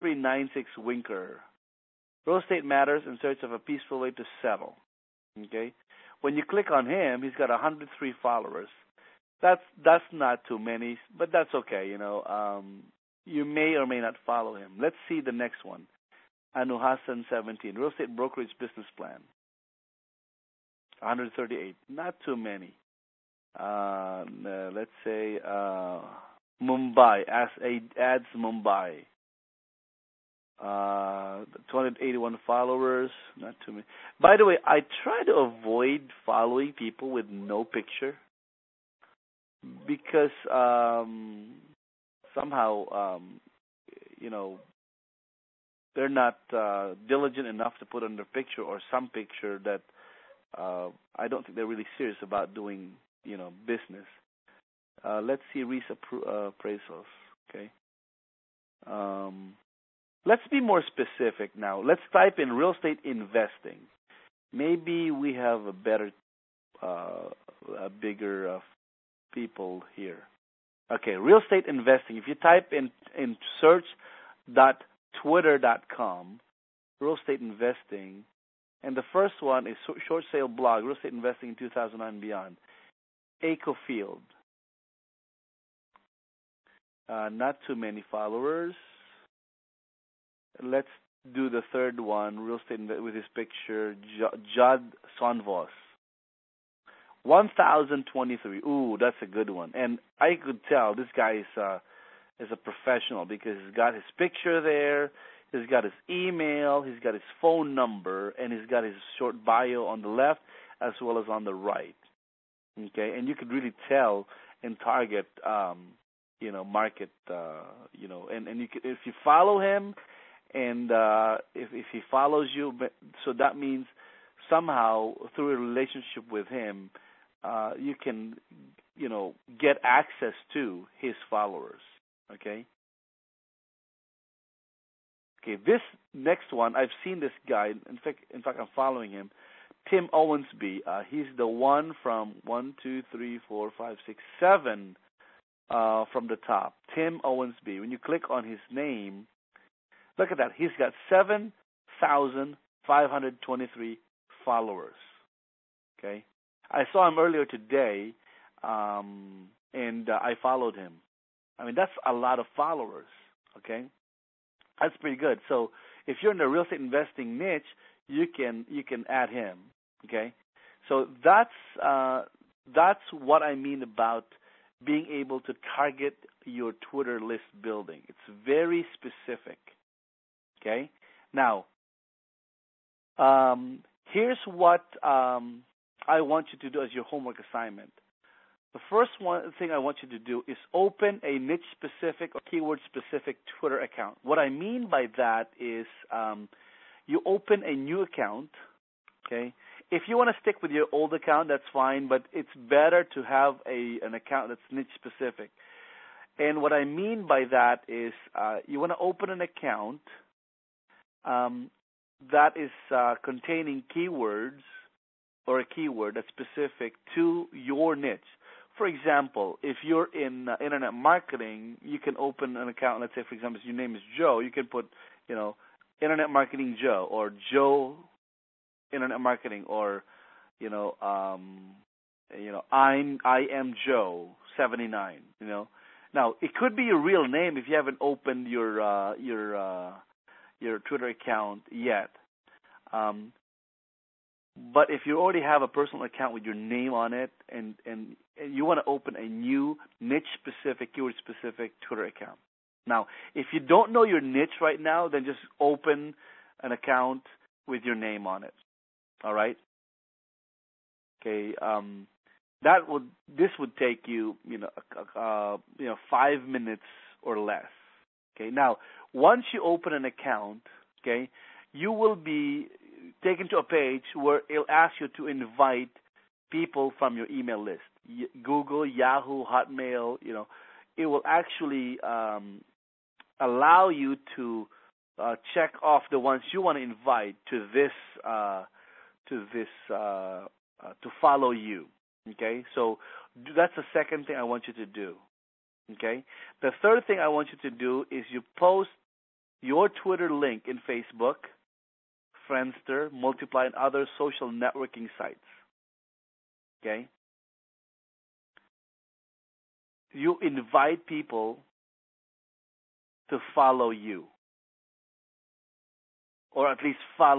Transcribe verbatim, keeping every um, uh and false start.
three nine six Winker. Real estate matters in search of a peaceful way to settle. Okay? When you click on him, he's got one hundred three followers. That's that's not too many, but that's okay. You know, um, you may or may not follow him. Let's see the next one. Anu Hassan seventeen, real estate brokerage business plan. one hundred thirty-eight, not too many. Uh, let's say uh, Mumbai, as adds Mumbai. Uh, two hundred eighty-one followers, not too many. By the way, I try to avoid following people with no picture because um, somehow, um, you know, they're not uh, diligent enough to put on their picture or some picture that uh, I don't think they're really serious about doing, you know, business. Uh, let's see Reese appro- uh, appraisals, okay? Um, let's be more specific now. Let's type in real estate investing. Maybe we have a better, uh, a bigger uh, people here. Okay, real estate investing. If you type in in search dot twitter dot com, real estate investing, and the first one is short sale blog, real estate investing in two thousand nine and beyond. Aco Field. Uh, not too many followers. Let's do the third one, real estate with his picture, Judd Sonvos. one thousand twenty-three. Ooh, that's a good one. And I could tell this guy is uh, is a professional because he's got his picture there, he's got his email, he's got his phone number, and he's got his short bio on the left as well as on the right. Okay, and you could really tell and target, um, you know, market, uh, you know, and and you could, if you follow him, and uh, if if he follows you, so that means somehow through a relationship with him, uh, you can, you know, get access to his followers. Okay. Okay. This next one, I've seen this guy. In fact, in fact, I'm following him. Tim Owensby. Uh, he's the one from one, two, three, four, five, six, seven uh, from the top. Tim Owensby. When you click on his name, look at that. He's got seven thousand five hundred twenty-three followers. Okay, I saw him earlier today, um, and uh, I followed him. I mean, that's a lot of followers. Okay, that's pretty good. So if you're in the real estate investing niche, you can you can add him. Okay, so that's uh, that's what I mean about being able to target your Twitter list building. It's very specific. Okay, now um, here's what um, I want you to do as your homework assignment. The first one thing I want you to do is open a niche-specific or keyword-specific Twitter account. What I mean by that is um, you open a new account, okay? If you want to stick with your old account, that's fine, but it's better to have a an account that's niche-specific. And what I mean by that is uh, you want to open an account um, that is uh, containing keywords or a keyword that's specific to your niche. For example, if you're in uh, internet marketing, you can open an account. Let's say, for example, if your name is Joe, you can put, you know, Internet Marketing Joe or Joe Internet Marketing or, you know, um, you know, I'm I am Joe seventy-nine. You know, now it could be your real name if you haven't opened your uh, your uh, your Twitter account yet. Um, But if you already have a personal account with your name on it and, and, and you want to open a new niche-specific, keyword-specific Twitter account. Now, if you don't know your niche right now, then just open an account with your name on it. All right? Okay. Um, that would this would take you, you know, uh, you know, five minutes or less. Okay. Now, once you open an account, okay, you will be taken to a page where it'll ask you to invite people from your email list. Google, Yahoo, Hotmail, you know, it will actually um, allow you to uh, check off the ones you want to invite to this, uh, to this, uh, uh, to follow you. Okay, so that's the second thing I want you to do. Okay, the third thing I want you to do is you post your Twitter link in Facebook, Friendster, Multiply, and other social networking sites. Okay? You invite people to follow you, or at least follow